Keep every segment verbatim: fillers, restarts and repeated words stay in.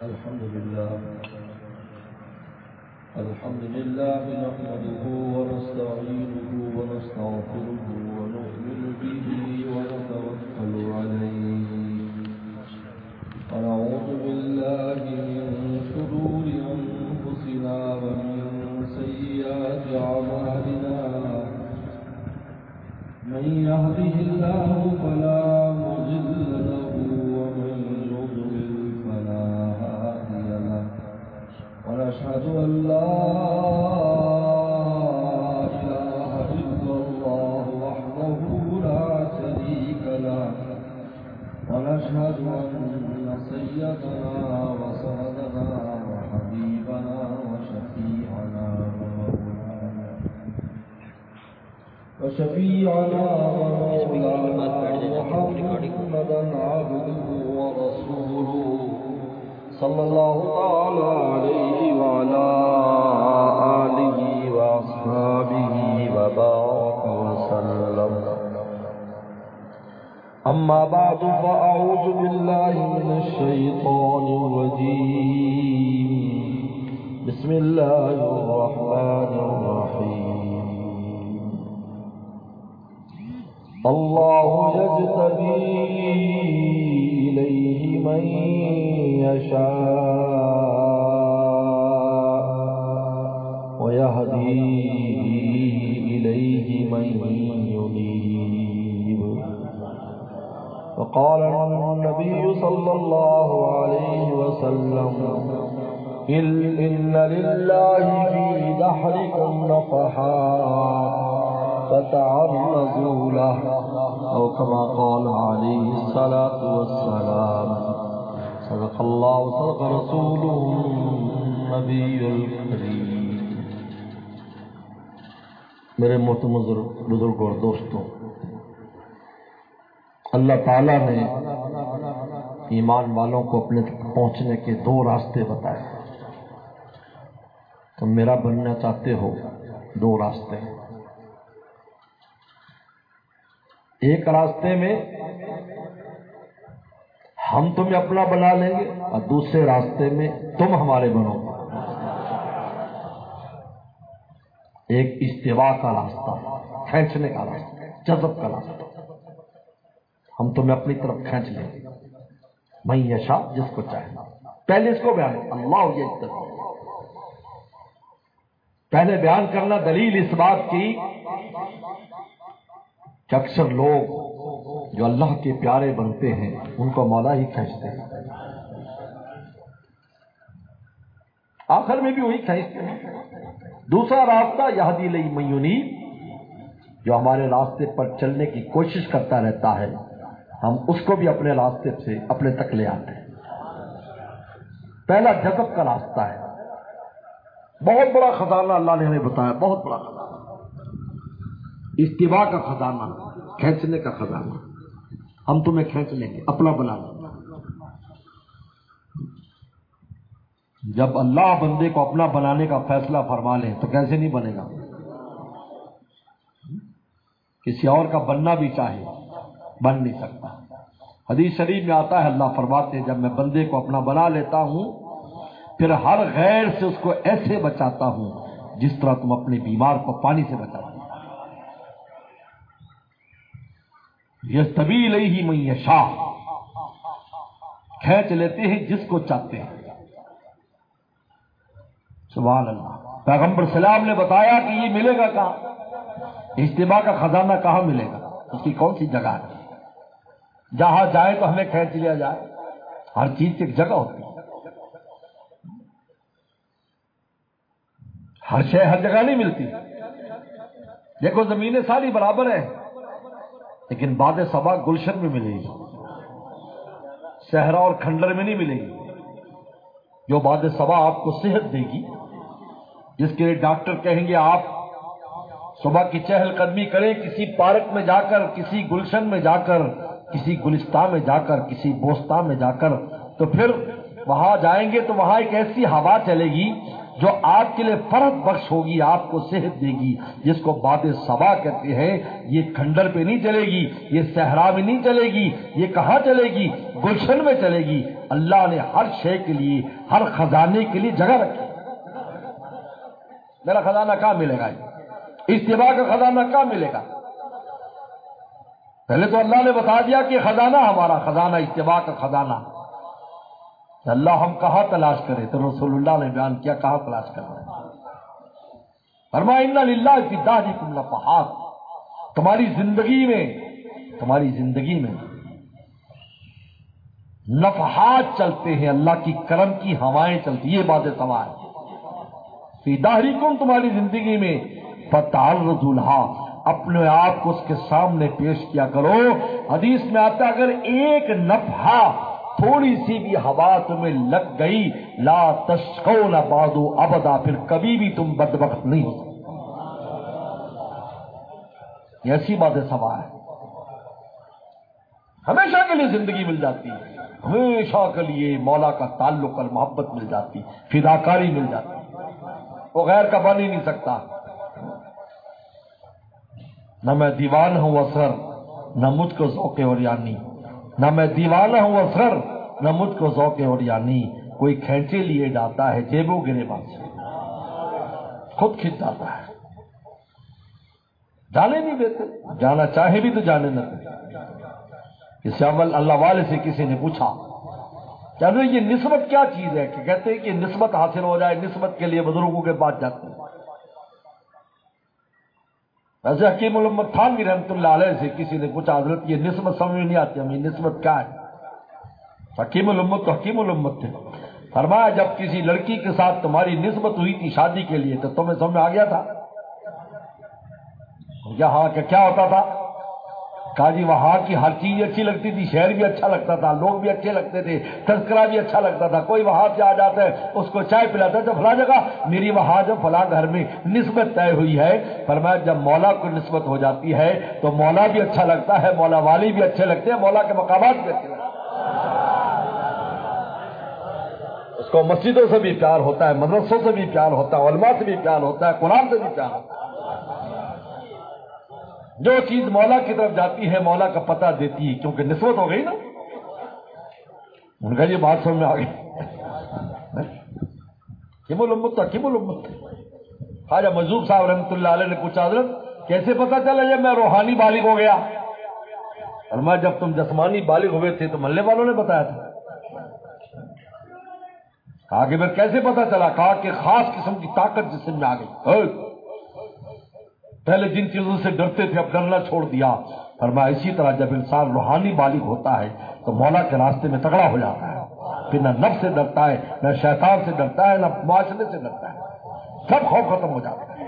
الحمد لله الحمد لله نحمده ونستعينه ونستغفره ونؤمن به ونتوكل عليه ونعوذ بالله من شرور أنفسنا ومن سيئات أعمالنا من يهده الله فلا مضل له ومن يضلل فلا هادي له ونشهد أن لا إله إلا الله وحده لا شريك له ونشهد أن سيدنا وسندنا وحبيبنا وشفيعنا ومولانا وشفيعنا ومولانا محمدا عبده ورسوله صلى الله تعالى عليه وعلى آله وأصحابه وبارك وسلم. أما بعد فأعوذ بالله من الشيطان الرجيم. بسم الله الرحمن الرحيم. الله يجتبي إليه من يشاء ويهدي إليه من ينيب. وقال النبي صلى الله عليه وسلم إن لله في دحركم نفحات فتعرضوا له أو كما قال عليه الصلاة والسلام. صدق الله وصدق رسوله النبي الكريم. میرے محترم بزرگوں اور دوستوں، اللہ تعالیٰ نے ایمان والوں کو اپنے تک پہنچنے کے دو راستے بتائے. تم میرا بننا چاہتے ہو، دو راستے ہیں. ایک راستے میں ہم تمہیں اپنا بنا لیں گے اور دوسرے راستے میں تم ہمارے بنو. ایک استوا کا راستہ، کھینچنے کا راستہ، جذب کا راستہ. ہم تمہیں اپنی طرف کھینچ لیں گے، میں یشا جس کو چاہے. پہلے اس کو بیان اللہ یجتبی، پہلے بیان کرنا دلیل اس بات کی کہ اکثر لوگ جو اللہ کے پیارے بنتے ہیں ان کو مولا ہی کھینچتے ہیں، آخر میں بھی وہی کھینچتے ہیں. دوسرا راستہ یہدی الیہ من ینیب، جو ہمارے راستے پر چلنے کی کوشش کرتا رہتا ہے، ہم اس کو بھی اپنے راستے سے اپنے تک لے آتے ہیں. پہلا جذب کا راستہ ہے. بہت بڑا خزانہ اللہ نے ہمیں بتایا، بہت بڑا خزانہ، استوا کا خزانہ، کھینچنے کا خزانہ. ہم تمہیں کھینچ لیں گے، اپنا بنا لیں گے. جب اللہ بندے کو اپنا بنانے کا فیصلہ فرما لے تو کیسے نہیں بنے گا؟ کسی اور کا بننا بھی چاہے بن نہیں سکتا. حدیث شریف میں آتا ہے، اللہ فرماتے ہیں جب میں بندے کو اپنا بنا لیتا ہوں پھر ہر غیر سے اس کو ایسے بچاتا ہوں جس طرح تم اپنے بیمار کو پانی سے بچاتے ہو. یجتبی الیہ من یشاء، کھینچ لیتے ہیں جس کو چاہتے ہیں. سبحان اللہ. پیغمبر سلام نے بتایا کہ یہ ملے گا کہاں، اجتماع کا خزانہ کہاں ملے گا، اس کی کون سی جگہ ہے. جہاں جائے تو ہمیں کھینچ لیا جائے. ہر چیز کی ایک جگہ ہوتی ہے. ہر شے ہر جگہ نہیں ملتی. دیکھو زمینیں ساری برابر ہیں لیکن باد صبا گلشن میں ملے گی، صحرا اور کھنڈر میں نہیں ملے گی. جو باد صبا آپ کو صحت دے گی، جس کے لیے ڈاکٹر کہیں گے آپ صبح کی چہل قدمی کریں کسی پارک میں جا کر، کسی گلشن میں جا کر، کسی گلستان میں جا کر، کسی بوستان میں جا کر، تو پھر وہاں جائیں گے تو وہاں ایک ایسی ہوا چلے گی جو آپ کے لیے فرحت بخش ہوگی، آپ کو صحت دے گی، جس کو باد صبا کہتے ہیں، یہ کھنڈر پہ نہیں چلے گی، یہ صحرا میں نہیں چلے گی، یہ کہاں چلے گی؟ گلشن میں چلے گی۔ اللہ نے ہر شے کے لیے، ہر خزانے کے لیے جگہ رکھی۔ میرا خزانہ کہاں ملے گا؟ اتباع کا خزانہ کہاں ملے گا؟ پہلے تو اللہ نے بتا دیا کہ خزانہ ہمارا خزانہ اتباع کا خزانہ۔ اللہ ہم کہاں تلاش کریں؟ تو رسول اللہ نے بیان کیا کہاں تلاش کرنا ہے۔ فرمایا ان للہ فی دہرکم نفحات، تمہاری زندگی میں تمہاری زندگی میں نفحات چلتے ہیں، اللہ کی کرم کی ہوائیں چلتی، یہ بات سماع ہے۔ فی دہرکم، تمہاری زندگی میں، فتعرضوا لها، اپنے آپ کو اس کے سامنے پیش کیا کرو۔ حدیث میں آتا ہے اگر ایک نفحہ، تھوڑی سی بھی ہوا تمہیں لگ گئی، لا تشقون بعد ابدا، پھر کبھی بھی تم بدبخت نہیں ہو سکتے۔ یہ ایسی بات سوا ہے، ہمیشہ کے لیے زندگی مل جاتی ہے، ہمیشہ کے لیے مولا کا تعلق اور محبت مل جاتی، فداکاری مل جاتی، وہ غیر کا بن ہی نہیں سکتا۔ نہ میں دیوانہ ہوں اسرر، نہ مجھ کو ذوق اوریانی، نہ میں دیوانہ ہوں اسرر، نہ مجھ کو ذوق اوریانی، کوئی کھینچے لیے جاتا ہے جیبوں گریباں سے، خود کھنچ جاتا ہے، جانے نہیں دیتے، جانا چاہے بھی تو جانے نہ دے۔ اس اول اللہ والے سے کسی نے پوچھا کہ یہ نسبت کیا چیز ہے، کہ کہتے ہیں کہ نسبت حاصل ہو جائے، نسبت کے لیے بزرگوں کے پاس جاتے ہیں۔ ویسے حکیم الامت تھانوی رحمۃ اللہ علیہ سے کسی نے پوچھا حضرت یہ نسبت سمجھ میں نہیں آتی ہمیں، نسبت کیا ہے؟ حکیم الامت تو حکیم الامت تھے۔ فرمایا جب کسی لڑکی کے ساتھ تمہاری نسبت ہوئی تھی شادی کے لیے تو تمہیں سمجھ میں آ گیا تھا؟ کیا ہاں کہ کیا ہوتا تھا؟ کہا جی وہاں کی ہر چیز اچھی لگتی تھی، شہر بھی اچھا لگتا تھا، لوگ بھی اچھے لگتے تھے، تذکرہ بھی اچھا لگتا تھا، کوئی وہاں سے آ جاتا ہے اس کو چائے پلاتا ہے تو فلاں جگہ میری وہاں جو فلاں گھر میں نسبت طے ہوئی ہے۔ فرمایا جب مولا کو نسبت ہو جاتی ہے تو مولا بھی اچھا لگتا ہے، مولا والی بھی اچھے لگتے ہیں، مولا کے مقامات بھی اچھے لگتے ہیں، اس کو مسجدوں سے بھی پیار ہوتا ہے، مدرسوں سے بھی پیار ہوتا ہے، علماء سے بھی پیار ہوتا ہے، قرآن سے بھی پیار ہوتا ہے۔ جو چیز مولا کی طرف جاتی ہے مولا کا پتہ دیتی ہے، کیونکہ نسبت ہو گئی نا۔ ان کا یہ بات سمجھ میں آ گئی۔ حکیم الامت تو حکیم الامت تھے۔ خواجہ مجذوب صاحب رحمۃ اللہ علیہ نے پوچھا حضرت کیسے پتا چلا جب میں روحانی بالغ ہو گیا؟ فرمایا جب تم جسمانی بالغ ہوئے تھے تو محلے والوں نے بتایا تھا۔ کہا کہ پھر کیسے پتا چلا؟ کہا کہ خاص قسم کی طاقت جسم میں آ گئی، پہلے جن چیزوں سے ڈرتے تھے اب ڈرنا چھوڑ دیا۔ فرمایا اسی طرح جب انسان روحانی بالغ ہوتا ہے تو مولا کے راستے میں تگڑا ہو جاتا ہے، پھر نہ نفس سے ڈرتا ہے، نہ شیطان سے ڈرتا ہے، نہ معاشرے سے ڈرتا ہے، سب خوف ختم ہو جاتا ہے،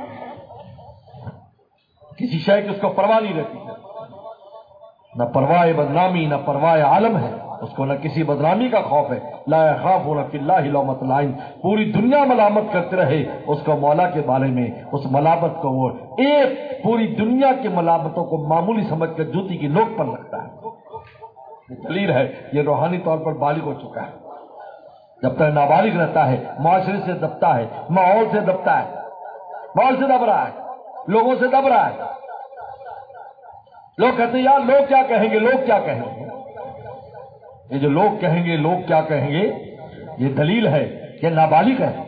کسی شے کی اس کو پرواہ نہیں رہتی ہے، نہ پرواہ بدنامی نہ پرواہ عالم ہے، اس کو نہ کسی بدنامی کا خوف ہے۔ لا یخافون فی اللہ لومۃ لائم، پوری دنیا ملامت کرتے رہے اس کو مولا کے بارے میں، اس ملامت کو وہ ایک پوری دنیا کی ملامتوں کو معمولی سمجھ کر جوتی کی نوک پر رکھتا ہے۔ یہ دلیل ہے یہ روحانی طور پر بالغ ہو چکا ہے۔ جب تک نابالغ رہتا ہے معاشرے سے دبتا ہے، ماحول سے دبتا ہے، ماحول سے دب رہا ہے، لوگوں سے دب رہا ہے۔ لوگ کہتے ہیں یار لوگ کیا کہیں گے، لوگ کیا کہیں گے۔ یہ جو لوگ کہیں گے، لوگ کیا کہیں گے، یہ دلیل ہے کہ نابالغ ہے۔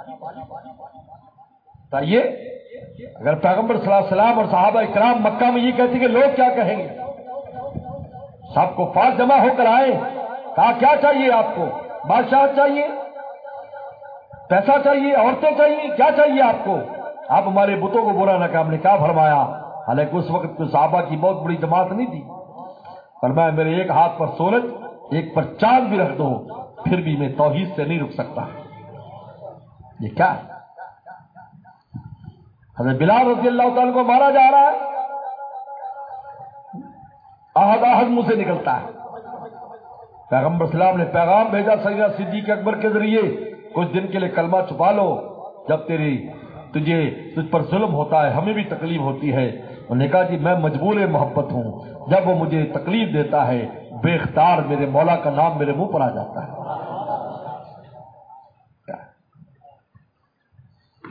یہ اگر پیغمبر صلی اللہ علیہ وسلم اور صحابہ اکرام مکہ میں یہ کہتے کہ لوگ کیا کہیں گے، سب کو پاس جمع ہو کر آئے، کہا کیا چاہیے آپ کو؟ بادشاہ چاہیے، پیسہ چاہیے، عورتیں چاہیے، کیا چاہیے آپ کو؟ آپ ہمارے بتوں کو برا نہ کہا۔ ہم نے کیا فرمایا؟ حالانکہ اس وقت تو صحابہ کی بہت بڑی جماعت نہیں تھی۔ فرمایا میرے ایک ہاتھ پر سورج ایک پر چاند بھی رکھ دو پھر بھی میں توحید سے نہیں رک سکتا۔ یہ کیا ہے؟ حضرت بلال رضی اللہ تعالیٰ کو مارا جا رہا ہے، آہد آہد منہ سے نکلتا ہے۔ پیغمبر صلی اللہ علیہ وسلم نے پیغام بھیجا سیدنا صدیق اکبر کے ذریعے، کچھ دن کے لیے کلمہ چھپا لو، جب تیری تجھے تجھ پر ظلم ہوتا ہے ہمیں بھی تکلیف ہوتی ہے۔ انہوں نے کہا جی میں مجبور محبت ہوں، جب وہ مجھے تکلیف دیتا ہے بے اختیار میرے مولا کا نام میرے منہ پر آ جاتا ہے۔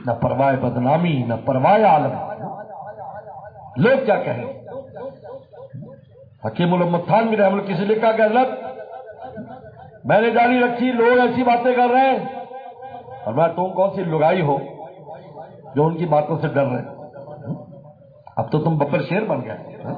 نہ پرواہ بدنامی نہ پرواہ عالم. لوگ کیا کہیں؟ حکیم الامت تھانوی رحمۃ اللہ کسی لکھا کہ حضرت میں نے جاری رکھی لوگ ایسی باتیں کر رہے ہیں اور میں تم کون سی لگائی ہو جو ان کی باتوں سے ڈر رہے؟ اب تو تم ببر شیر بن گئے.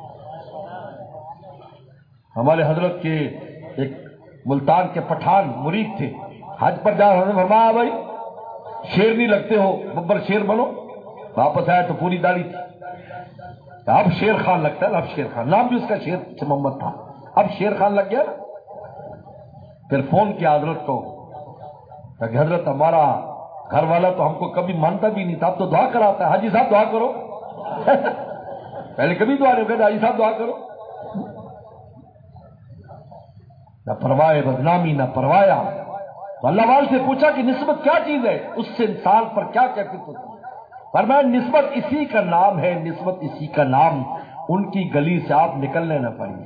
ہمارے حضرت کے ایک ملتان کے پٹھان مرید تھے، حج پر جا رہے فرمایا بھائی شیر نہیں لگتے ہو، ببر شیر بنو. واپس آیا تو پوری داڑھی تھی. اب شیر خان لگتا ہے، اب شیر خان نام بھی اس کا شیر محمد تھا، اب شیر خان لگ گیا. پھر فون کیا حضرت کو کہ حضرت ہمارا گھر والا تو ہم کو کبھی مانتا بھی نہیں تھا، اب تو دعا کراتا ہے. حاجی صاحب دعا کرو. پہلے کبھی دعا نہیں کرتے، حاجی صاحب دعا کرو. نہ پرواہ بدنامی نہ پرواہ. تو اللہ والے سے پوچھا کہ نسبت کیا چیز ہے، اس سے انسان پر کیا کیفیت ہوتی ہے؟ فرمایا نسبت اسی کا نام ہے، نسبت اسی کا نام. ان کی گلی سے آپ نکلنے نہ پڑیے.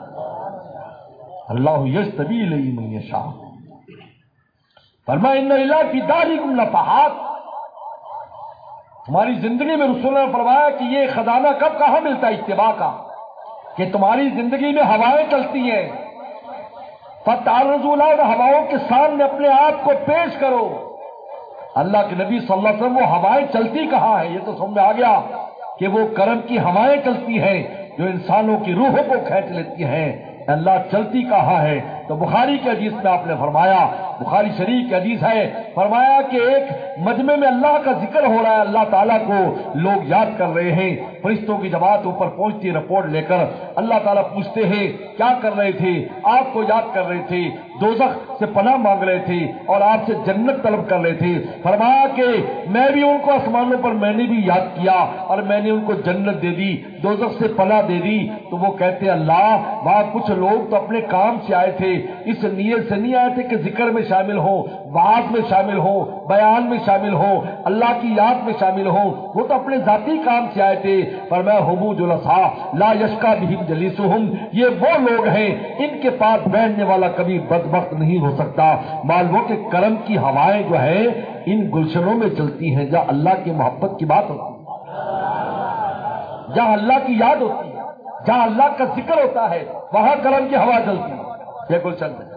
اللہ یجتبی الیہ من یشاء. فرمایا ان الی فی دارکم لفحات. تمہاری زندگی میں رسول اللہ نے فرمایا کہ یہ خزانہ کب کہاں ملتا ہے اتباع کا، کہ تمہاری زندگی میں ہوائیں چلتی ہیں. فتعرضوا لها، ہواؤں کے سامنے اپنے آپ کو پیش کرو. اللہ کے نبی صلی اللہ علیہ وسلم وہ ہوائیں چلتی کہاں ہیں؟ یہ تو سمجھ میں آ گیا کہ وہ کرم کی ہوائیں چلتی ہیں جو انسانوں کی روحوں کو کھینچ لیتی ہیں. اللہ چلتی کہاں ہے؟ تو بخاری کے حدیث میں آپ نے فرمایا، بخاری شریف کی حدیث ہے، فرمایا کہ ایک مجمع میں اللہ کا ذکر ہو رہا ہے، اللہ تعالیٰ کو لوگ یاد کر رہے ہیں. فرشتوں کی جماعت اوپر پہنچتی رپورٹ لے کر اللہ تعالیٰ پوچھتے ہیں کیا کر رہے تھے؟ آپ کو یاد کر رہے تھے، دوزخ سے پناہ مانگ رہے تھے اور آپ سے جنت طلب کر رہے تھے. فرمایا کہ میں بھی ان کو آسمانوں پر میں نے بھی یاد کیا اور میں نے ان کو جنت دے دی، دوزخ سے پناہ دے دی. تو وہ کہتے اللہ وہاں کچھ لوگ تو اپنے کام سے آئے تھے، اس نیت سے نہیں آئے تھے کہ ذکر میں شامل ہو، وعظ میں شامل ہو، بیان میں شامل ہو، اللہ کی یاد میں شامل ہو. وہ تو اپنے ذاتی کام سے آئے تھے. فرمایا ہمو جلساء لا یشقی بہم جلیسہم، یہ وہ لوگ ہیں ان کے پاس بیٹھنے والا کبھی بدبخت نہیں ہو سکتا. معلوم کہ کرم کی ہوائیں جو ہے ان گلشنوں میں چلتی ہیں جہاں اللہ کی محبت کی بات ہوتی ہے، جہاں اللہ کی یاد ہوتی ہے، جہاں اللہ کا ذکر ہوتا ہے، وہاں کرم کی ہوا چلتی ہے. یہ گلشن میں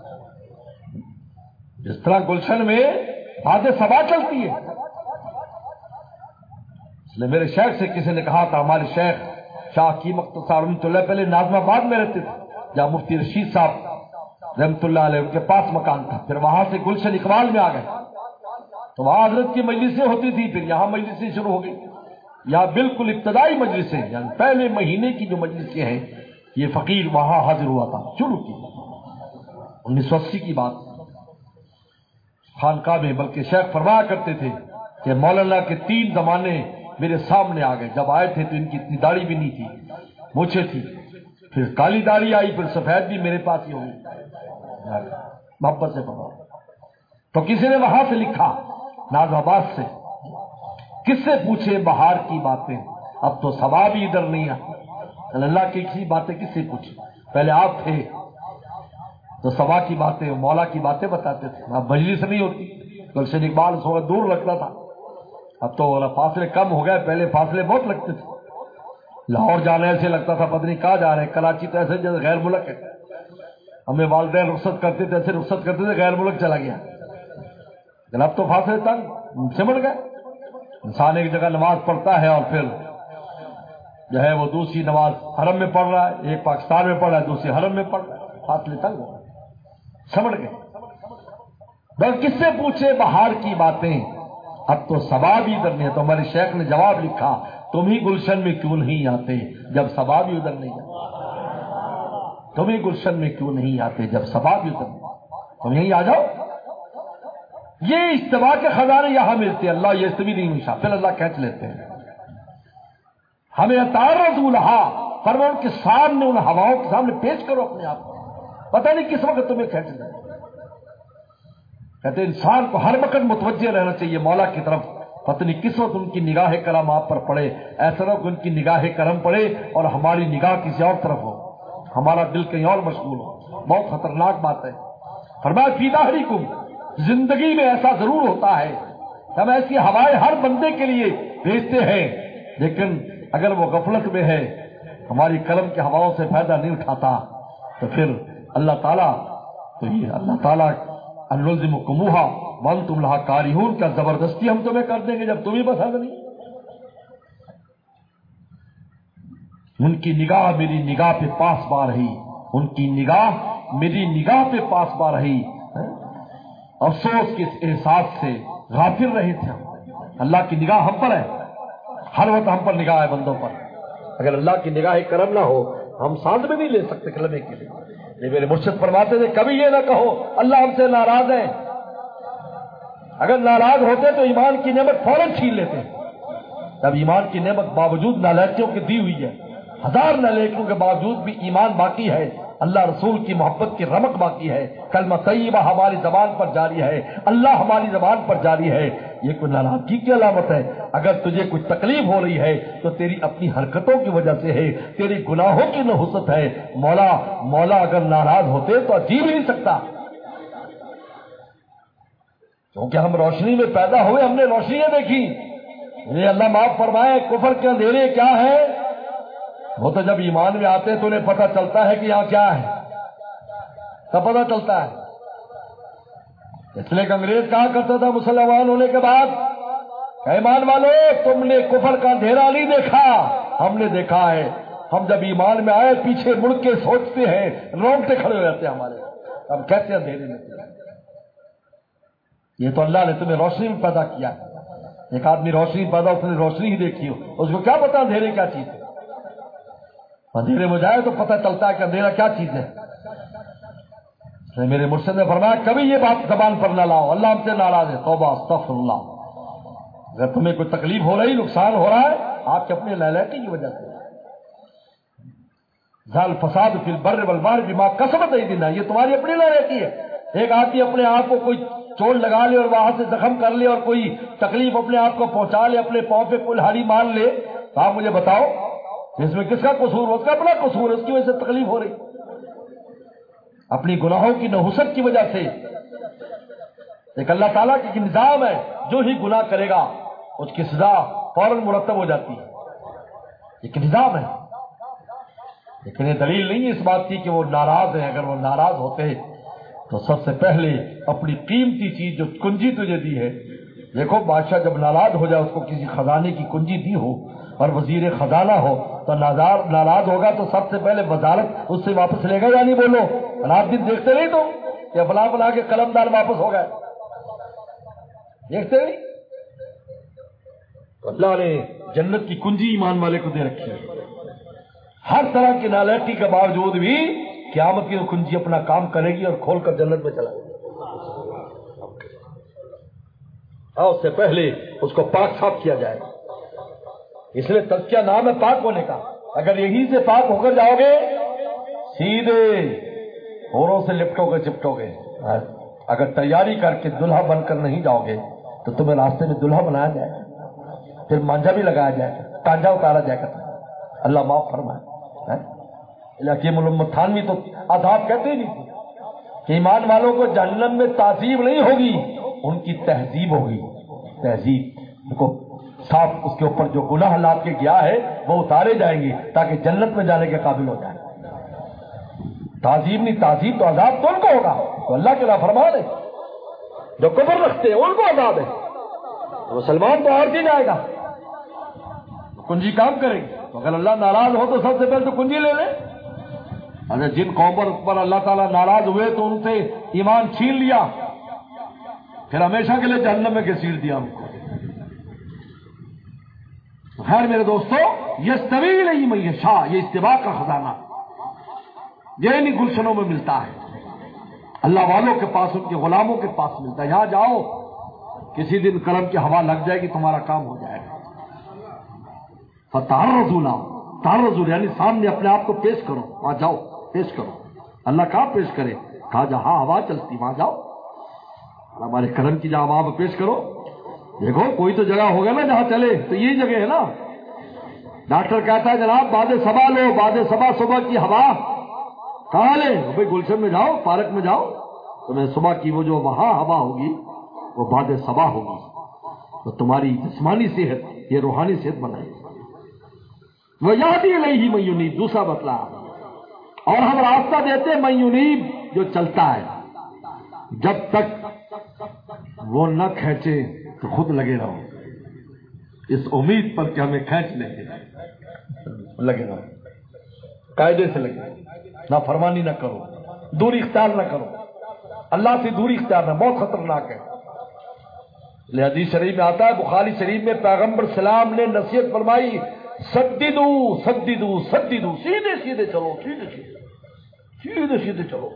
جس طرح گلشن میں باد صبا چلتی ہے. اس لیے میرے شیخ سے کسی نے کہا تھا، ہمارے شیخ شاہ کی مختصر رحمۃ اللہ پہلے ناظم آباد میں رہتے تھے، جہاں مفتی رشید صاحب رحمۃ اللہ علیہ ان کے پاس مکان تھا. پھر وہاں سے گلشن اقبال میں آ گئے تو وہاں حضرت کی مجلسیں ہوتی تھی. پھر یہاں مجلسیں شروع ہو گئی. یہاں بالکل ابتدائی مجلسیں، یعنی پہلے مہینے کی جو مجلسیں ہیں، یہ فقیر وہاں حاضر ہوا تھا شروع کی انیس سو اسی کی بات. خانقاہ میں بلکہ شیخ فرمایا کرتے تھے کہ مولانا کے تین زمانے میرے سامنے آ گئے. جب آئے تھے تو ان کی اتنی داڑھی بھی نہیں تھی، مونچھیں تھی. پھر کالی داڑھی آئی، پھر سفید بھی میرے پاس ہی ہوئی. محبت سے پڑھا تو کسی نے وہاں سے لکھا ناظم آباد سے، کس سے پوچھے بہار کی باتیں، اب تو صبا بھی ادھر نہیں ہے. اللہ کی کسی باتیں کس سے پوچھے؟ پہلے آپ تھے تو صبا کی باتیں، مولا کی باتیں بتاتے تھے. اب مجلس نہیں ہوتی. گلشن اقبال تھوڑا دور لگتا تھا، اب تو فاصلے کم ہو گئے، پہلے فاصلے بہت لگتے تھے. لاہور جانا ایسے لگتا تھا پتہ نہیں کہاں جا رہے ہیں. کراچی تو ایسے جیسے غیر ملک ہے. ہمیں والدین رخصت کرتے تھے، ایسے رخصت کرتے تھے غیر ملک چلا گیا. اب تو فاصلے تنگ سمٹ گئے. انسان ایک جگہ نماز پڑھتا ہے اور پھر جو ہے وہ دوسری نماز حرم میں پڑھ رہا ہے، ایک پاکستان میں پڑھ رہا ہے، دوسری حرم میں پڑھ رہا ہے. فاصلے تنگ ہو سمٹ گئے. بس کس سے پوچھے بہار کی باتیں، اب تو صبا بھی ادھر نہیں ہے. تو ہمارے شیخ نے جواب لکھا تم ہی گلشن میں کیوں نہیں آتے جب صبا بھی ادھر نہیں آتے؟ تم ہی گلشن میں کیوں نہیں آتے جب صبا بھی ادھر نہیں؟ تم یہیں آ جاؤ. یہ اجتباع کے خزانے یہاں ملتے ہیں. اللہ یہ استوی نہیں مشا، پھر اللہ کھینچ لیتے ہیں. ہمیں اتعرضوا لها، فرمان کے سامنے ان ہواؤں کے سامنے پیش کرو اپنے آپ کو. پتہ نہیں کس وقت تمہیں کھینچ جائے. کہتے انسان کو ہر وقت متوجہ رہنا چاہیے مولا کی طرف. پتہ نہیں کس وقت ان کی نگاہ کرم آپ پر پڑے. ایسا نہ کہ ان کی نگاہ کرم پڑے اور ہماری نگاہ کسی اور طرف ہو، ہمارا دل کہیں اور مشغول ہو. بہت خطرناک بات ہے. فرمایا فی ظاہرکم، زندگی میں ایسا ضرور ہوتا ہے ہم ایسی ہوائیں ہر بندے کے لیے بھیجتے ہیں، لیکن اگر وہ غفلت میں ہے، ہماری قلم کی ہواؤں سے فائدہ نہیں اٹھاتا، تو پھر اللہ تعالیٰ تو یہ اللہ تعالیٰ انلزمکموہا وانتم لہا کارہون کا زبردستی ہم تمہیں کر دیں گے جب تمہیں پسند نہیں۔ ان کی نگاہ میری نگاہ پہ پاس با رہی، ان کی نگاہ میری نگاہ پہ پاس با رہی، افسوس کے اس احساس سے غافل رہے تھے۔ اللہ کی نگاہ ہم پر ہے، ہر وقت ہم پر نگاہ ہے بندوں پر۔ اگر اللہ کی نگاہ کرم نہ ہو ہم سانس میں نہیں لے سکتے کلمے کے لیے۔ یہ میرے مرشد فرماتے تھے کبھی یہ نہ کہو اللہ ہم سے ناراض ہے، اگر ناراض ہوتے تو ایمان کی نعمت فوراً چھین لیتے، تب ایمان کی نعمت باوجود نالائکیوں کی دی ہوئی ہے، ہزار نالائکیوں کے باوجود بھی ایمان باقی ہے، اللہ رسول کی محبت کی رمق باقی ہے، کلمہ طیبہ ہماری زبان پر جاری ہے، اللہ ہماری زبان پر جاری ہے۔ یہ کوئی ناراضگی کی علامت ہے؟ اگر تجھے کچھ تکلیف ہو رہی ہے تو تیری اپنی حرکتوں کی وجہ سے ہے، تیری گناہوں کی نحوست ہے۔ مولا مولا اگر ناراض ہوتے تو عجیب نہیں سکتا، کیونکہ ہم روشنی میں پیدا ہوئے، ہم نے روشنیاں دیکھی۔ یہ اللہ معاف فرمائے، کفر کے اندھیرے کیا ہے؟ وہ تو جب ایمان میں آتے تو انہیں پتہ چلتا ہے کہ یہاں کیا ہے، تب پتہ چلتا ہے۔ اس لیے کہ انگریز کہا کرتا تھا مسلمان ہونے کے بعد، ایمان والو تم نے کفر کا اندھیرا نہیں دیکھا، ہم نے دیکھا ہے۔ ہم جب ایمان میں آئے پیچھے مڑ کے سوچتے ہیں، رونگٹے کھڑے ہو جاتے ہیں ہمارے، ہم کیسے اندھیرے میں تھے؟ یہ تو اللہ نے تمہیں روشنی میں پیدا کیا ہے۔ ایک آدمی روشنی پیدا، اس نے روشنی ہی دیکھی ہو، اس کو کیا پتا اندھیرے کیا چیز ہے؟ اندھیرے میں جائے تو پتہ چلتا ہے کہ اندھیرا کیا چیز ہے۔ میرے مرشد نے فرمایا کبھی یہ بات زبان پر نہ لاؤ اللہ ہم سے ناراض ہے، توبہ استغفر اللہ۔ اگر تمہیں کوئی تکلیف ہو رہی، نقصان ہو رہا ہے، آپ کے اپنے لائلائکی کی وجہ سے، ذال فساد فی البر والبحر بما کسبت ایدینا، یہ تمہاری اپنی لائلائکی ہے۔ ایک آدمی اپنے آپ کو کوئی چوٹ لگا لے اور وہاں سے زخم کر لے اور کوئی تکلیف اپنے آپ کو پہنچا لے، اپنے پاؤں پہ کلہاڑی مار لے، تو آپ مجھے بتاؤ اس میں کس کا قصور؟ اس کا اپنا قصور ہے، اس کی وجہ سے تکلیف ہو رہی، اپنی گناہوں کی نحوست کی وجہ سے۔ ایک اللہ تعالیٰ کی نظام ہے، جو ہی گناہ کرے گا اس کی سزا فوراً مرتب ہو جاتی ہے، ایک نظام ہے۔ لیکن یہ دلیل نہیں ہے اس بات کی کہ وہ ناراض ہیں۔ اگر وہ ناراض ہوتے تو سب سے پہلے اپنی قیمتی چیز جو کنجی تجھے دی ہے، دیکھو بادشاہ جب ناراض ہو جائے، اس کو کسی خزانے کی کنجی دی ہو اور وزیر خزانہ ہو تو ناراض ہوگا تو سب سے پہلے وزارت اس سے واپس لے گا یا نہیں؟ بولو، رات دن دیکھتے نہیں تو کہ فلاں فلاں کے قلمدار واپس ہو گئے، دیکھتے نہیں؟ اللہ نے جنت کی کنجی ایمان والے کو دے رکھی ہے، ہر طرح کی نالائکی کے باوجود بھی قیامت کی کنجی اپنا کام کرے گی اور کھول کر جنت میں چلا گی۔ اس سے پہلے اس کو پاک صاف کیا جائے، اس لیے تزکیہ نام ہے پاک ہونے کا۔ اگر یہی سے پاک ہو کر جاؤ گے سیدھے ہوروں سے لپٹو گے چپٹو گے۔ اگر تیاری کر کے دلہا بن کر نہیں جاؤ گے تو تمہیں راستے میں دلہا بنایا جائے گا، پھر مانجا بھی لگایا جائے گا، کانجا اتارا جائے گا۔ اللہ معاف فرمائے۔ حکیم الامت تھانوی تو عذاب کہتے ہی نہیں کہ ایمان والوں کو جہنم میں تعذیب نہیں ہوگی، ان کی تہذیب ہوگی۔ تہذیب کو صاف، اس کے اوپر جو گناہ لاد کے گیا ہے وہ اتارے جائیں گے تاکہ جنت میں جانے کے قابل ہو جائے۔ تعظیم نہیں، تعظیم تو عذاب تو ان کو ہوگا، تو اللہ کے نافرمان ہے، جو کفر رکھتے ہیں ان کو عذاب ہے۔ مسلمان تو اور دن آئے گا، کنجی کام کرے گی۔ تو اگر اللہ ناراض ہو تو سب سے پہلے تو کنجی لے لے۔ اگر جن قوموں پر اللہ تعالیٰ ناراض ہوئے تو ان سے ایمان چھین لیا، پھر ہمیشہ کے لیے جہنم میں گھسیٹ دیا ان کو۔ خیر میرے دوستو، یہ طویل ہی میں شاہ، یہ اتباع کا خزانہ یہ انہیں گلشنوں میں ملتا ہے، اللہ والوں کے پاس، ان کے غلاموں کے پاس ملتا ہے۔ یہاں جاؤ، کسی دن قلم کی ہوا لگ جائے گی، تمہارا کام ہو جائے گا۔ فتعرضوا له، تعرضوا یعنی سامنے اپنے آپ کو پیش کرو، وہاں جاؤ پیش کرو۔ اللہ کہاں پیش کرے؟ کہا جہاں ہوا چلتی وہاں جاؤ، ہمارے قلم کی جہاں ہوا پیش کرو۔ دیکھو کوئی تو جگہ ہوگا نا جہاں چلے، تو یہی جگہ ہے نا۔ ڈاکٹر کہتا ہے جناب باد صبا لو، باد صبا صبح کی ہوا کہاں لے؟ بھائی گلشن میں جاؤ، پارک میں جاؤ، تو میں صبح کی وہ جو وہاں ہوا ہوگی وہ باد صبا ہوگی۔ تو تمہاری جسمانی صحت یہ روحانی صحت بنائے. وَيَهْدِي إِلَيْهِ مَن يُنِيبُ. دوسرا بتلا اور ہم راستہ دیتے من يُنِيب جو چلتا ہے. جب تک وہ نہ کھینچے تو خود لگے رہو اس امید پر کہ ہمیں کھینچ لیں گے. لگے رہو قاعدے سے لگے نہ فرمانی نہ کرو, دوری اختیار نہ کرو. اللہ سے دوری اختیار نہ, بہت خطرناک ہے. حدیث شریف میں آتا ہے, بخاری شریف میں پیغمبر سلام نے نصیحت فرمائی, سددو سددو سددو, سیدھے سیدھے چلو, سیدھے سیدھے سیدھے سیدھے چلو.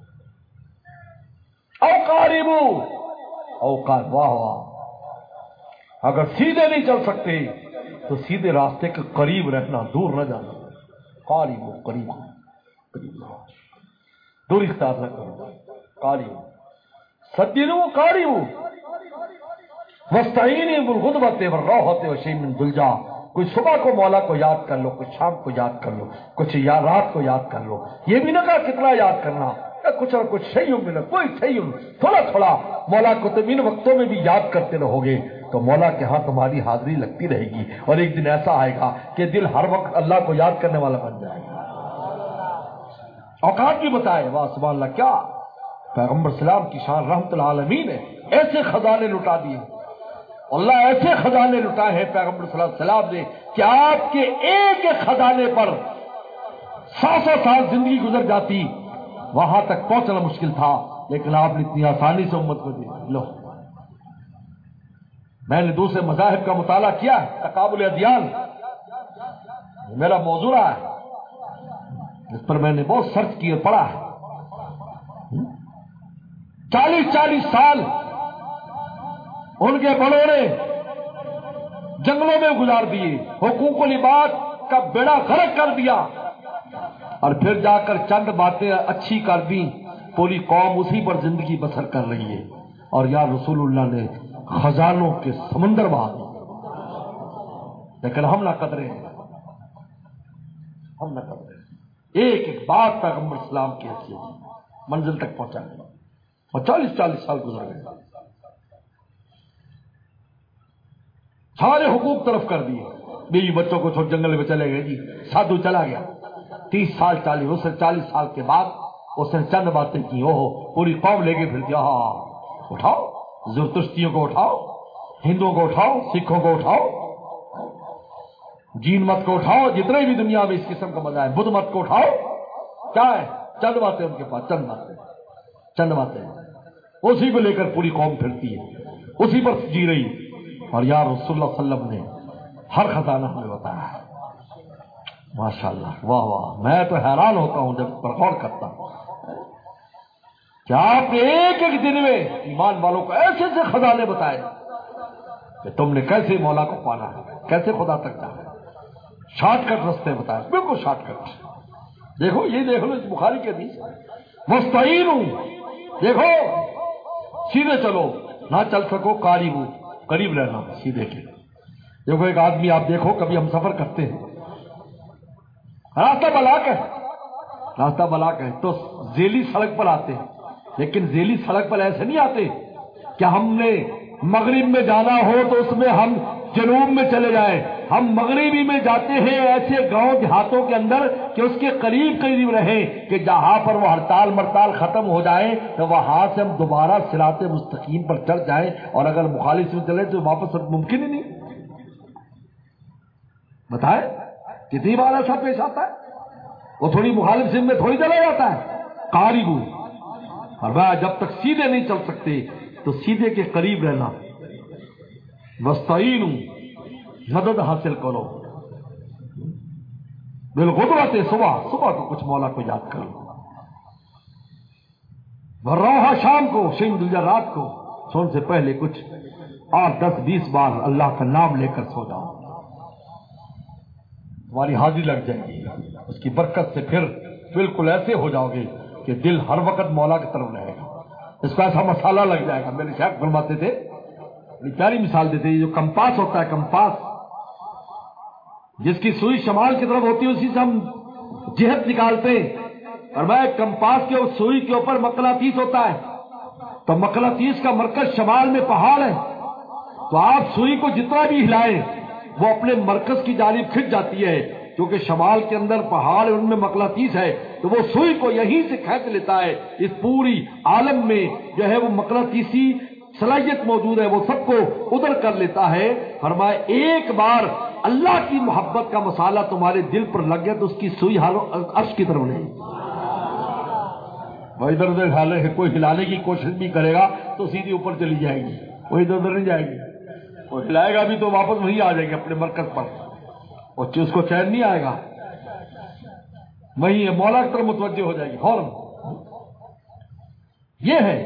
او قاربو او قارب, واہ واہ. اگر سیدھے نہیں چل سکتے تو سیدھے راستے کے قریب رہنا, دور نہ جانا. قریب قریب قریب دور اختیار نہ کرو. قریب سددو قریب وستعینوا بالغدوۃ والروحۃ وشیء من الدلجا. کوئی صبح کو مولا کو یاد کر لو, کچھ شام کو یاد کر لو, کچھ یا رات کو یاد کر لو. یہ بھی نہ کہا کتنا یاد کرنا, کچھ اور کچھ شیء من کوئی شیء, تھوڑا تھوڑا مولا کو تم ان وقتوں میں بھی یاد کرتے رہو گے تو مولا کے ہاں تمہاری حاضری لگتی رہے گی. اور ایک دن ایسا آئے گا کہ دل ہر وقت اللہ کو یاد کرنے والا بن جائے گا. اوقات بھی بتائے, واہ سبحان اللہ. کیا پیغمبر سلام کی شان رحمت العالمین ہے. ایسے خزانے لٹا دیے اللہ, ایسے خزانے لٹائے ہیں پیغمبر صلی اللہ علیہ وسلم نے کہ آپ کے ایک ایک خزانے پر سو سو سال زندگی گزر جاتی, وہاں تک پہنچنا مشکل تھا, لیکن آپ نے اتنی آسانی سے امت کو دیا. لو میں نے دوسرے مذاہب کا مطالعہ کیا ہے, تقابل ادیان میرا موضوع رہا ہے, اس پر میں نے بہت سرچ کی اور پڑھا ہے. چالیس چالیس سال ان کے بڑوں نے جنگلوں میں گزار دیے, حقوق العباد کا بیڑا غرق کر دیا, اور پھر جا کر چند باتیں اچھی کر دی, پوری قوم اسی پر زندگی بسر کر رہی ہے. اور یا رسول اللہ نے خزانوں کے سمندر بہا دی, لیکن ہم نہ قدرے ہیں, ہم نہ قدرے. ایک ایک بات پیغمبر اسلام کی حیثیت منزل تک پہنچا گیا, اور چالیس چالیس سال گزر گئے. سارے حقوق طرف کر دیے, بیوی بچوں کو چھوڑ جنگل میں چلے گئے جی, سادھو چلا گیا. تیس سال چالیس اس سے چالیس سال کے بعد اس نے چند باتیں کی, ہو پوری قوم لے کے پھر دیا. ہاں اٹھاؤ, زرتشتیوں کو اٹھاؤ, ہندوؤں کو اٹھاؤ, سکھوں کو اٹھاؤ, جین مت کو اٹھاؤ, جتنے بھی دنیا میں اس قسم کا مزہ ہے, بدھ مت کو اٹھاؤ. کیا ہے, چند باتیں ان کے پاس, چند باتیں چند باتیں اسی کو لے کر پوری قوم پھرتی ہے, اسی پر جی رہی. اور یا رسول اللہ صلی اللہ علیہ وسلم نے ہر خزانہ ہمیں بتایا ہے. ماشاء اللہ, واہ واہ. میں تو حیران ہوتا ہوں جب پر غور کرتا ہوں کہ آپ نے ایک ایک دن میں ایمان والوں کو ایسے ایسے خزانے بتائے کہ تم نے کیسے مولا کو پانا ہے, کیسے خدا تک جانا ہے. شارٹ کٹ رستے بتائے, بالکل شارٹ کٹ. دیکھو یہ دیکھ لو اس بخاری کے حدیث, مستعین ہوں, دیکھو سیدھے چلو, نہ چل سکو قریب ہوں, قریب رہنا سیدھے کے. دیکھو ایک آدمی آپ دیکھو, کبھی ہم سفر کرتے ہیں, راستہ بلاک ہے, راستہ بلاک ہے تو ذیلی سڑک پر آتے ہیں, لیکن ذیلی سڑک پر ایسے نہیں آتے کہ ہم نے مغرب میں جانا ہو تو اس میں ہم جنوب میں چلے جائیں. ہم مغربی میں جاتے ہیں ایسے گاؤں دیہاتوں کے اندر کہ اس کے قریب قریب رہیں, کہ جہاں پر وہ ہڑتال مرتال ختم ہو جائے تو وہاں سے ہم دوبارہ صراط مستقیم پر چڑھ جائیں, اور اگر مخالف میں چلے تو واپس ممکن ہی نہیں. بتائیں کتنی بار ایسا پیش آتا ہے, وہ تھوڑی مخالف سمت میں تھوڑی چلا جاتا ہے. قریب ہوں, اور میں جب تک سیدھے نہیں چل سکتے تو سیدھے کے قریب رہنا. وستعین ہوں, مدد حاصل کرو. بالغدوۃ, صبح صبح کو کچھ مولا کو یاد کرو. والروحہ, شام کو, شیء من الدلجا, رات کو سونے سے پہلے کچھ آٹھ دس بیس بار اللہ کا نام لے کر سو جاؤ, تمہاری حاضری لگ جائے گی. اس کی برکت سے پھر بالکل ایسے ہو جاؤ گے کہ دل ہر وقت مولا کی طرف رہے گا. اس کا ایسا مسالہ لگ جائے گا. میرے شیخ فرماتے تھے, بڑی پیاری مثال دیتے ہیں, جو کمپاس ہوتا ہے, کمپاس جس کی سوئی شمال کی طرف ہوتی ہے اسی سے ہم جہت نکالتے ہیں, اور میں کمپاس کے سوئی کے اوپر مقناطیس ہوتا ہے, تو مقناطیس کا مرکز شمال میں پہاڑ ہے, تو آپ سوئی کو جتنا بھی ہلائیں وہ اپنے مرکز کی جانب کھنچ جاتی ہے، کیونکہ شمال کے اندر پہاڑ ان میں مقناطیس ہے، تو وہ سوئی کو یہیں سے کھینچ لیتا ہے۔ اس پوری عالم میں جو ہے وہ مقناطیسی صلاحیت موجود ہے، وہ سب کو ادھر کر لیتا ہے۔ فرمائے ایک بار اللہ کی محبت کا مسالہ تمہارے دل پر لگ گیا تو اس کی سوئی حالو عرش کی طرف نہیں، وہ ادھر ادھر ہلے کوئی ہلانے کی کوشش بھی کرے گا تو سیدھی اوپر چلی جائے گی، وہ ادھر ادھر نہیں جائے گی، وہ ہلائے گا بھی تو واپس وہی آ جائے گی اپنے مرکز پر، اور اس کو چین نہیں آئے گا، وہی ہے مولا کی طرف متوجہ ہو جائے گی فوراً۔ یہ ہے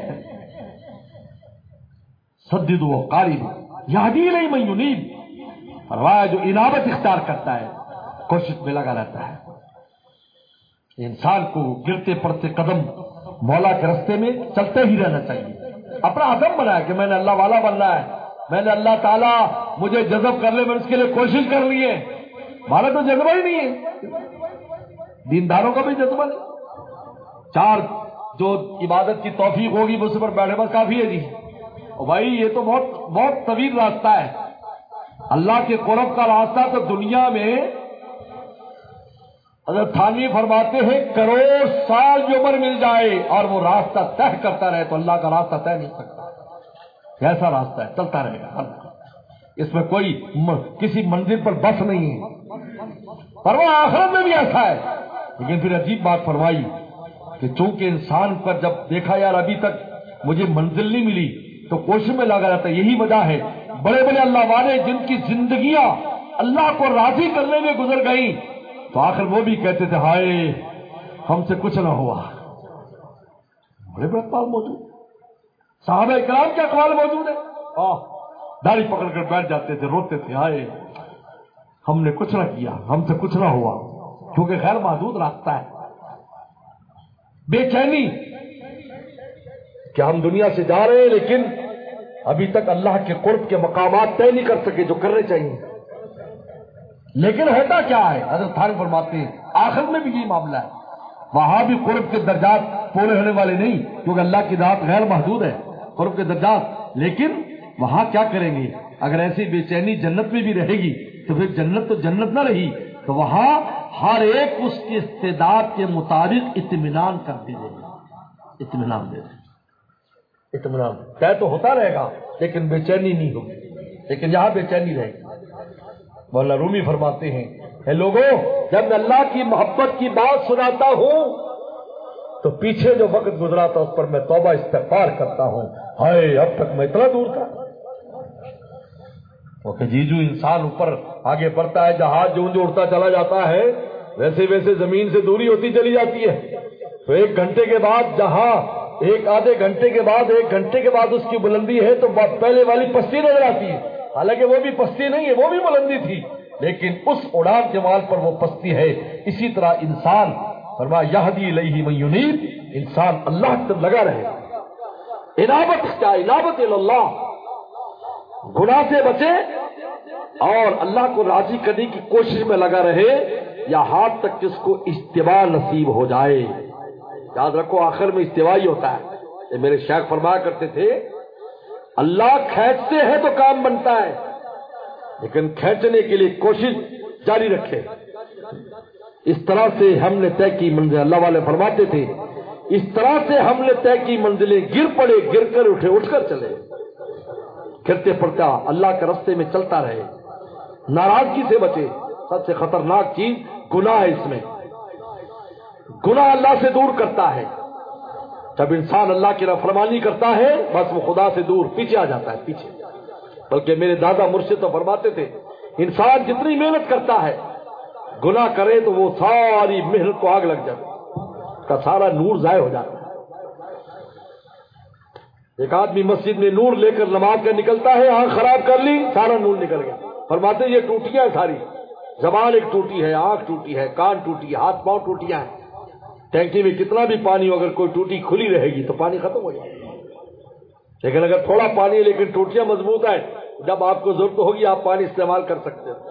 سددوا قارب یہدی الیہ من ینیب، فرمایا جو انابت اختیار کرتا ہے کوشش میں لگا رہتا ہے۔ انسان کو گرتے پڑتے قدم مولا کے راستے میں چلتے ہی رہنا چاہیے، اپنا عزم بنایا کہ میں نے اللہ والا بننا ہے، میں نے اللہ تعالیٰ مجھے جذب کر لے، میں اس کے لیے کوشش کر لی ہے۔ ہمارا تو جذبہ ہی نہیں ہے، دینداروں کا بھی جذبہ نہیں، چار جو عبادت کی توفیق ہوگی اس پر بیٹھے بس کافی ہے جی۔ اور بھائی یہ تو بہت بہت طویل راستہ ہے، اللہ کے قرب کا راستہ تو دنیا میں حضرت تھانوی فرماتے ہیں کروڑ سال کی عمر مل جائے اور وہ راستہ طے کرتا رہے تو اللہ کا راستہ طے نہیں سکتا۔ کیسا راستہ ہے، چلتا رہے گا، اس میں کوئی کسی منزل پر بس نہیں ہے، پر وہ آخرت میں بھی ایسا ہے۔ لیکن پھر عجیب بات فرمائی کہ چونکہ انسان پر جب دیکھا یار ابھی تک مجھے منزل نہیں ملی تو کوشش میں لگا رہتا ہے، یہی وجہ ہے بڑے بڑے اللہ والے جن کی زندگیاں اللہ کو راضی کرنے میں گزر گئیں تو آخر وہ بھی کہتے تھے ہائے ہم سے کچھ نہ ہوا۔ بڑے بڑے اقوال موجود، صحابہ کرام کے اقوال موجود ہے، داڑھی پکڑ کر بیٹھ جاتے تھے، روتے تھے ہائے ہم نے کچھ نہ کیا، ہم سے کچھ نہ ہوا، کیونکہ غیر محدود راستہ ہے۔ بے چینی کہ ہم دنیا سے جا رہے ہیں لیکن ابھی تک اللہ کے قرب کے مقامات طے نہیں کر سکے جو کرنے چاہیے، لیکن ہوتا کیا ہے؟ حضرت تھانوی فرماتے ہیں آخر میں بھی یہی معاملہ ہے، وہاں بھی قرب کے درجات پورے ہونے والے نہیں، کیونکہ اللہ کی ذات غیر محدود ہے، قرب کے درجات، لیکن وہاں کیا کریں گے؟ اگر ایسی بے چینی جنت میں بھی رہے گی تو پھر جنت تو جنت نہ رہی، تو وہاں ہر ایک اس کی استعداد کے مطابق اطمینان کر دی جائے گی، اطمینان دے دیں، اطمینان طے تو ہوتا رہے گا لیکن بے چینی نہیں ہوگی، لیکن یہاں بے چینی رہے گی۔ مولانا رومی فرماتے ہیں اے لوگوں جب میں اللہ کی محبت کی بات سناتا ہوں تو پیچھے جو وقت گزرا تھا اس پر میں توبہ استغفار کرتا ہوں، ہائے اب تک میں اتنا دور تھا۔ وہ کہ جی جو انسان اوپر آگے بڑھتا ہے، جہاز جو جو اڑتا چلا جاتا ہے ویسے ویسے زمین سے دوری ہوتی چلی جاتی ہے، تو ایک گھنٹے کے بعد جہاں ایک آدھے گھنٹے کے بعد ایک گھنٹے کے بعد اس کی بلندی ہے تو پہلے والی پستی نظر آتی ہے، حالانکہ وہ بھی پستی نہیں ہے، وہ بھی بلندی تھی، لیکن اس اڑان کے مال پر وہ پستی ہے۔ اسی طرح انسان فرمایا یہدی الیہ من ینیب، انسان اللہ کی طرف لگا رہے، انابت کیا؟ انابت اللہ، گناہ سے بچے اور اللہ کو راضی کرنے کی کوشش میں لگا رہے، یا ہاتھ تک کہ اس کو استوا نصیب ہو جائے۔ یاد رکھو آخر میں استوا ہی ہوتا ہے۔ یہ میرے شیخ فرمایا کرتے تھے اللہ کھینچتے ہیں تو کام بنتا ہے، لیکن کھینچنے کے لیے کوشش جاری رکھے۔ اس طرح سے ہم نے طے کی منزل، اللہ والے فرماتے تھے اس طرح سے ہم نے طے کی منزلیں، گر پڑے گر کر اٹھے اٹھ کر چلے، گرتے پڑتا اللہ کے راستے میں چلتا رہے، ناراضگی سے بچے۔ سب سے خطرناک چیز گناہ ہے، اس میں گناہ اللہ سے دور کرتا ہے۔ جب انسان اللہ کی نافرمانی کرتا ہے بس وہ خدا سے دور پیچھے آ جاتا ہے، پیچھے۔ بلکہ میرے دادا مرشد تو فرماتے تھے انسان جتنی محنت کرتا ہے گناہ کرے تو وہ ساری محنت کو آگ لگ جاتی ہے، اس کا سارا نور ضائع ہو جاتا ہے۔ ایک آدمی مسجد میں نور لے کر نماز کا نکلتا ہے، آنکھ خراب کر لی سارا نور نکل گیا۔ فرماتے ہیں یہ ٹوٹیاں ہیں ساری، زبان ایک ٹوٹی ہے، آنکھ ٹوٹی ہے، کان ٹوٹی ہے، ہاتھ پاؤں ٹوٹیاں ہیں۔ ٹینکی میں کتنا بھی پانی ہو، اگر کوئی ٹوٹی کھلی رہے گی تو پانی ختم ہو جائے گا، لیکن اگر تھوڑا پانی ہے لیکن ٹوٹیاں مضبوط ہیں، جب آپ کو ضرورت ہوگی آپ پانی استعمال کر سکتے ہیں۔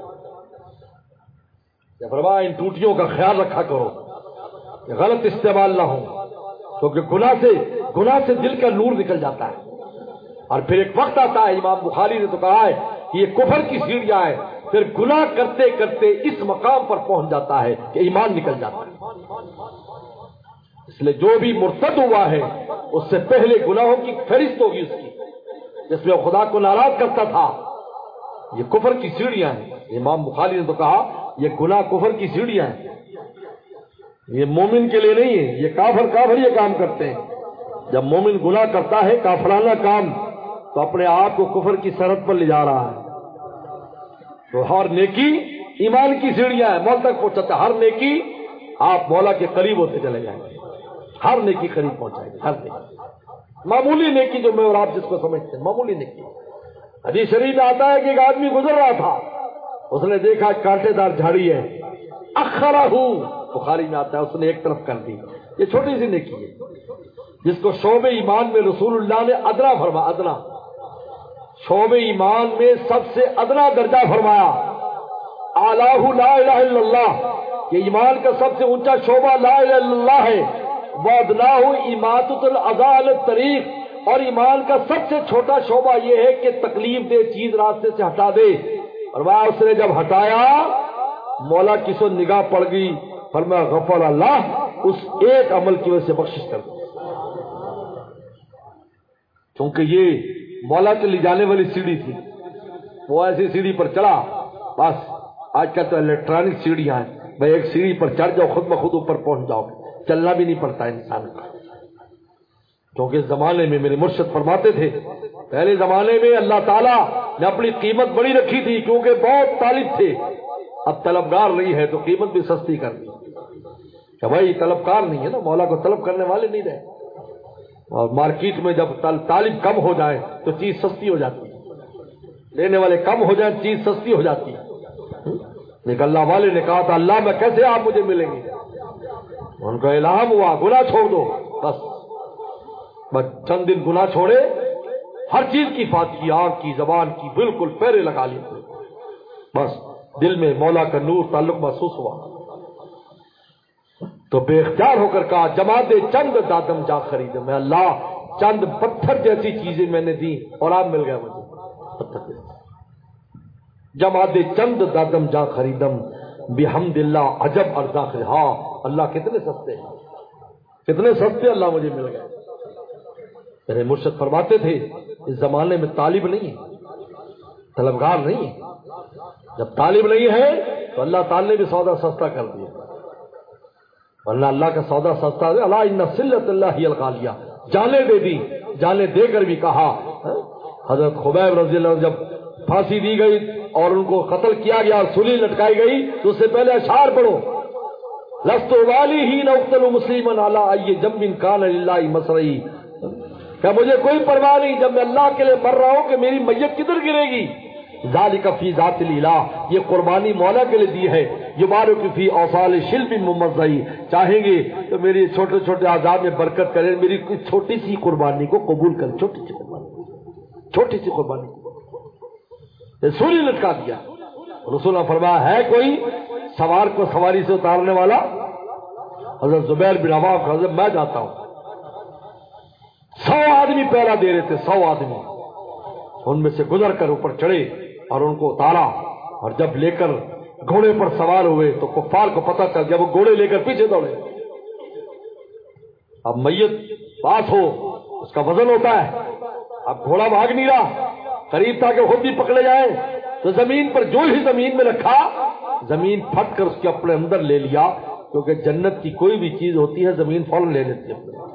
فرمایا ان ٹوٹیوں کا خیال رکھا کرو کہ غلط استعمال نہ ہو، کیونکہ گناہ سے گناہ سے دل کا نور نکل جاتا ہے۔ اور پھر ایک وقت آتا ہے، امام بخاری نے تو کہا ہے کہ یہ کفر کی سیڑھیاں ہیں، پھر گناہ کرتے کرتے اس مقام پر پہنچ جاتا ہے کہ ایمان نکل جاتا ہے۔ اس لیے جو بھی مرتد ہوا ہے اس سے پہلے گناہوں کی فہرست ہوگی اس کی، جس میں وہ خدا کو ناراض کرتا تھا۔ یہ کفر کی سیڑھیاں ہیں، امام بخاری نے تو کہا یہ گناہ کفر کی سیڑھیاں ہیں، یہ مومن کے لیے نہیں ہے، یہ کافر کافر یہ کام کرتے ہیں۔ جب مومن گناہ کرتا ہے کافرانہ کام تو اپنے آپ کو کفر کی سرحد پر لے جا رہا ہے۔ تو ہر نیکی ایمان کی سیڑھیاں ہیں، مولا تک پہنچاتا ہے۔ ہر نیکی آپ مولا کے قریب ہوتے چلے جائیں گے، ہر نیکی قریب پہنچائے گی، ہر نیکی، معمولی نیکی جو میں اور آپ جس کو سمجھتے ہیں معمولی نیکی۔ حدیث شریف میں آتا ہے کہ ایک آدمی گزر رہا تھا، اس نے دیکھا کانٹے دار جھاڑی ہے، اخرہ، بخاری میں آتا ہے اس نے ایک طرف کر دی۔ یہ چھوٹی سی نیکی ہے جس کو شعب ایمان میں رسول اللہ نے ادنا فرمایا، ادنا شعب ایمان میں سب سے ادنا درجہ فرمایا، اعلیٰ لا الہ الا اللہ، کہ ایمان کا سب سے اونچا شعبہ لا الہ الا اللہ ہے، وادناہ اماطۃ الاذی علی الطریق، اور ایمان کا سب سے چھوٹا شعبہ یہ ہے کہ تکلیف دہ چیز راستے سے ہٹا دے۔ اور وہ اس نے جب ہٹایا مولا کی سو نگاہ پڑ گئی، فرمایا غفر اللہ، اس ایک عمل کی وجہ سے بخشش کر دو، کیونکہ یہ مولا کے لے جانے والی سیڑھی تھی۔ وہ ایسی سیڑھی پر چڑھا، بس آج کل تو الیکٹرانک سیڑھیاں ہیں، بھائی ایک سیڑھی پر چڑھ جاؤ خود بخود اوپر پہنچ جاؤ، چلنا بھی نہیں پڑتا انسان کا۔ کیونکہ اس زمانے میں میرے مرشد فرماتے تھے، پہلے زمانے میں اللہ تعالیٰ نے اپنی قیمت بڑی رکھی تھی کیونکہ بہت طالب تھے، اب طلبگار نہیں ہے تو قیمت بھی سستی کر دی کہ بھائی طلبگار نہیں ہے نا، مولا کو طلب کرنے والے نہیں رہے، اور مارکیٹ میں جب طالب کم ہو جائے تو چیز سستی ہو جاتی ہے، لینے والے کم ہو جائیں چیز سستی ہو جاتی ہے۔ لیکن اللہ والے نے کہا تھا اللہ میں کیسے آپ مجھے ملیں گے؟ ان کا الہام ہوا گناہ چھوڑ دو، بس بس چند دن گناہ چھوڑے، ہر چیز کی بات کی، آنکھ کی زبان کی بالکل پیرے لگا لیے، بس دل میں مولا کا نور تعلق محسوس ہوا تو بے اختیار ہو کر کہا جما دے چند دادم جا خرید، میں اللہ چند پتھر جیسی چیزیں میں نے دی اور آپ مل گیا مجھے پتھر، جما دے چند دادم جا خریدم بحمد اللہ عجب ارزاں، ہاں اللہ کتنے سستے ہیں، کتنے سستے اللہ مجھے مل گئے۔ میرے مرشد فرماتے تھے اس زمانے میں طالب نہیں ہے، طلبگار نہیں ہے، جب طالب نہیں ہے تو اللہ تعالی نے بھی سودا سستا کر دیا، ورنہ اللہ کا سودا سستا ہے، اللہ ان صلۃ اللہ ہی الغالیہ، جانیں دے دی، جانیں دے کر بھی کہا۔ حضرت خبیب رضی اللہ عنہ جب پھانسی دی گئی اور ان کو قتل کیا گیا اور سولی لٹکائی گئی تو اس سے پہلے اشعار پڑھو، لست والی ہی نہ اقتل مسلمن علی ای جنب کان للہ مسرعی، کہ مجھے کوئی پرواہ نہیں جب میں اللہ کے لیے مر رہا ہوں کہ میری میت کدھر گرے گی، ذالک فی ذات الالہ، یہ قربانی مولا کے لیے دی ہے، یبارک فی اوصال شلب ممزعی، چاہیں گے تو میری چھوٹے چھوٹے اعضاء میں برکت کریں، میری چھوٹی سی قربانی کو قبول کریں، چھوٹی سی قربانی، چھوٹی سی قربانی کو سولی لٹکا دیا۔ رسول نے فرمایا ہے کوئی سوار کو سواری سے اتارنے والا؟ حضرت زبیر بن عوام، حضرت میں جاتا ہوں، سو آدمی پہرا دے رہے تھے، سو آدمی، ان میں سے گزر کر اوپر چڑھے اور ان کو اتارا، اور جب لے کر گھوڑے پر سوار ہوئے تو کفار کو پتہ چل گیا، وہ گھوڑے لے کر پیچھے دوڑے۔ اب میت پاس ہو اس کا وزن ہوتا ہے، اب گھوڑا بھاگ نہیں رہا، قریب تھا کہ خود بھی پکڑے جائیں، تو زمین پر جو ہی زمین میں رکھا، زمین پھٹ کر اس کے اپنے اندر لے لیا، کیونکہ جنت کی کوئی بھی چیز ہوتی ہے زمین فوراً لے لیتی ہے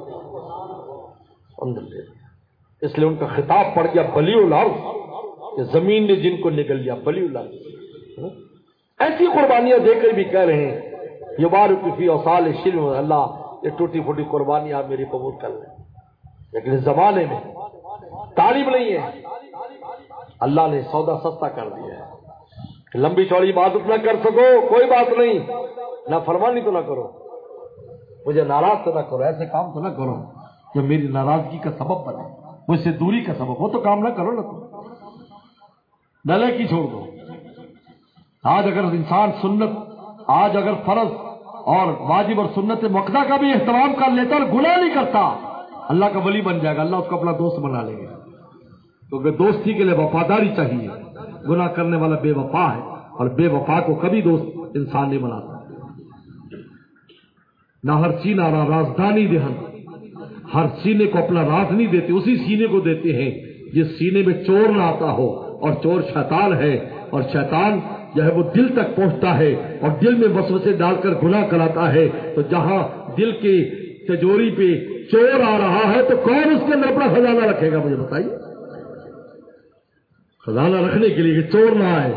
اندر لے لیا، اس لیے ان کا خطاب پڑ گیا بلی الارض، کہ زمین نے جن کو نگل لیا، بلی الارض۔ ایسی قربانیاں دے کر بھی کہہ رہے ہیں یبارک فی اوصال شلم، اللہ یہ ٹوٹی پھوٹی قربانی آپ میری قبول کر لیں، لیکن اس زمانے میں طالب نہیں ہے، اللہ نے سودا سستا کر دیا ہے کہ لمبی چوڑی عبادت نہ کر سکو کوئی بات نہیں، نہ فرمانی تو نہ کرو، مجھے ناراض تو نہ کرو، ایسے کام تو نہ کرو جو میری ناراضگی کا سبب بنے، مجھ سے دوری کا سبب ہو تو کام نہ کرو نا، تم نلے کی چھوڑ دو۔ آج اگر انسان سنت، آج اگر فرض اور واجب اور سنت مؤکدہ کا بھی اہتمام کر لیتا اور گناہ نہیں کرتا، اللہ کا ولی بن جائے گا، اللہ اس کو اپنا دوست بنا لے گا۔ کیونکہ دوستی کے لیے وفاداری چاہیے. گناہ کرنے والا بے وفا ہے اور بے وفا کو کبھی دوست انسان نہیں بناتا. نہ ہر سینہ را رازدانی دہن، ہر سینے کو اپنا راز نہیں دیتے، اسی سینے کو دیتے ہیں جس سینے میں چور نہ آتا ہو، اور چور شیطان ہے، اور شیطان جو ہے وہ دل تک پہنچتا ہے اور دل میں وسوسے ڈال کر گناہ کراتا ہے. تو جہاں دل کی تجوری پہ چور آ رہا ہے تو کون اس کے اندر اپنا خزانہ رکھے گا؟ مجھے بتائیے. خزانہ رکھنے کے لیے کہ چور نہ آئے.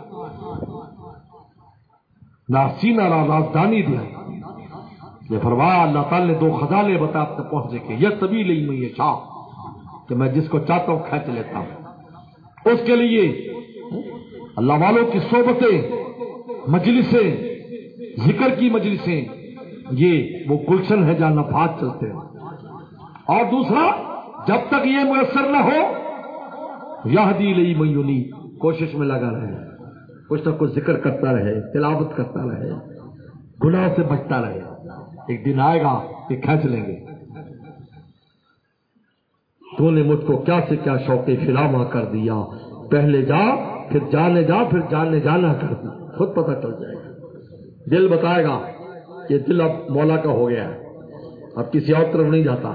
ناسینہ را رازدانی دیا. یہ فرمایا اللہ تعالی نے دو خزانے بتا آپ تک پہنچنے کے، یہ طویل علم یہ شاہ کہ میں جس کو چاہتا ہوں کھینچ لیتا ہوں. اس کے لیے اللہ والوں کی صحبتیں، مجلسیں، ذکر کی مجلسیں، یہ وہ گلشن ہے جہاں نفحات چلتے ہیں. اور دوسرا، جب تک یہ میسر نہ ہو یہدی الیہ من ینیب، کوشش میں لگا رہے، کچھ نہ کچھ ذکر کرتا رہے، تلاوت کرتا رہے، گناہ سے بچتا رہے. ایک دن آئے گا کہ کھینچ لیں گے. تو نے مجھ کو کیا سے کیا شوق فلاما کر دیا، پہلے جا پھر جانے جا پھر جانے جانا کر دی. خود پتہ چل جائے گا. دل بتائے گا کہ دل اب مولا کا ہو گیا ہے، اب کسی اور طرف نہیں جاتا.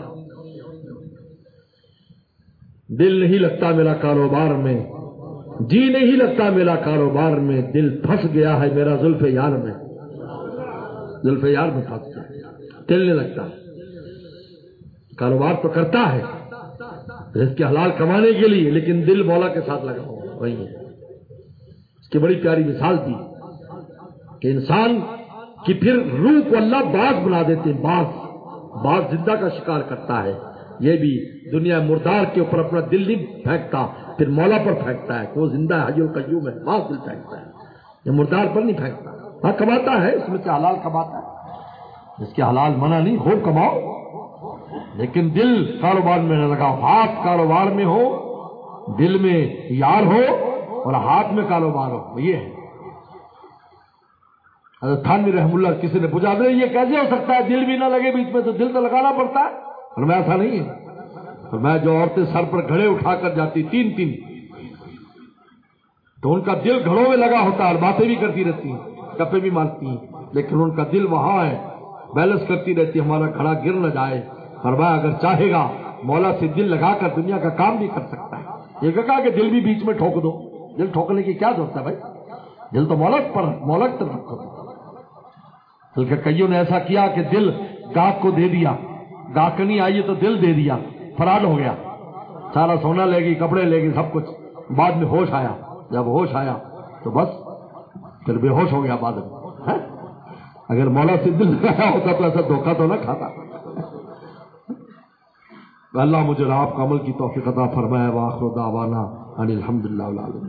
دل نہیں لگتا میرا کاروبار میں، جی نہیں لگتا میرا کاروبار میں، دل پھنس گیا ہے میرا زلف یار میں. زلف یار میں پھنس گیا، دل نہیں لگتا. کاروبار تو کرتا ہے رزق حلال کمانے کے لیے، لیکن دل مولا کے ساتھ لگا ہوا وہی ہے. اس کی بڑی پیاری مثال دی کہ انسان کی پھر روح کو اللہ باز بنا دیتے ہیں. باز باز زندہ کا شکار کرتا ہے. یہ بھی دنیا مردار کے اوپر اپنا دل نہیں پھینکتا، پھر مولا پر پھینکتا ہے کہ وہ زندہ ہے، حی القیوم ہے. باز دل پھینکتا ہے، یہ مردار پر نہیں پھینکتا. ہاں کماتا ہے، اس میں سے حلال کماتا ہے، اس کے حلال منع نہیں، خوب کماؤ، لیکن دل کاروبار میں نہ لگا. ہاتھ کاروبار میں ہو، دل میں یار ہو اور ہاتھ میں کاروبار ہو. یہ ہے حضرت تھانوی رحم اللہ. کسی نے پوچھا دے یہ کیسے ہو سکتا ہے دل بھی نہ لگے بیچ میں؟ تو دل تو لگانا پڑتا ہے. اور میں ایسا نہیں ہے. اور میں جو عورتیں سر پر گھڑے اٹھا کر جاتی تین تین، تو ان کا دل گھڑوں میں لگا ہوتا ہے اور باتیں بھی کرتی رہتی ہیں، گپے بھی مارتی ہیں، لیکن ان کا دل وہاں ہے، بیلنس کرتی رہتی، ہمارا گھڑا گر نہ جائے. فرمایا اگر چاہے گا مولا سے دل لگا کر دنیا کا کام بھی کر سکتا ہے. یہ کہا کہ دل بھی بیچ میں ٹھوک دو. دل ٹھوکنے کی کیا ضرورت ہے بھائی؟ دل تو مولا پر، مولا کی طرف رکھو. بلکہ کئیوں نے ایسا کیا کہ دل گاہک کو دے دیا، گاہک نہیں آئی تو دل دے دیا، فراڈ ہو گیا. سارا سونا لے گئی، کپڑے لے گئی، سب کچھ. بعد میں ہوش آیا، جب ہوش آیا تو بس پھر بے ہوش ہو گیا بعد میں. اگر مولا سے دل لگایا ہوتا تو ایسا دھوکہ تو نہ کھاتا. اللہ مجھے آپ کا عمل کی توفیق عطا فرمائے. وآخر دعوانا ان الحمدللہ.